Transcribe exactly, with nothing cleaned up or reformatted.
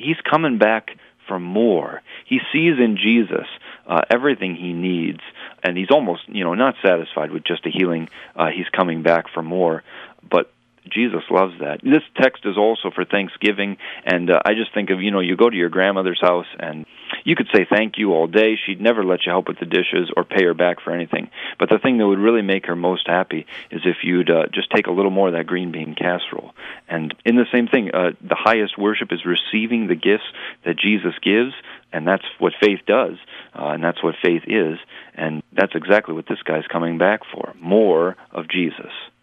he's coming back for more. He sees in Jesus uh, everything he needs, and he's almost, you know, not satisfied with just a healing. Uh, he's coming back for more, but Jesus loves that. This text is also for Thanksgiving, and uh, I just think of, you know, you go to your grandmother's house, and you could say thank you all day. She'd never let you help with the dishes or pay her back for anything. But the thing that would really make her most happy is if you'd uh, just take a little more of that green bean casserole. And in the same thing, uh, the highest worship is receiving the gifts that Jesus gives, and that's what faith does, uh, and that's what faith is, and that's exactly what this guy's coming back for, more of Jesus.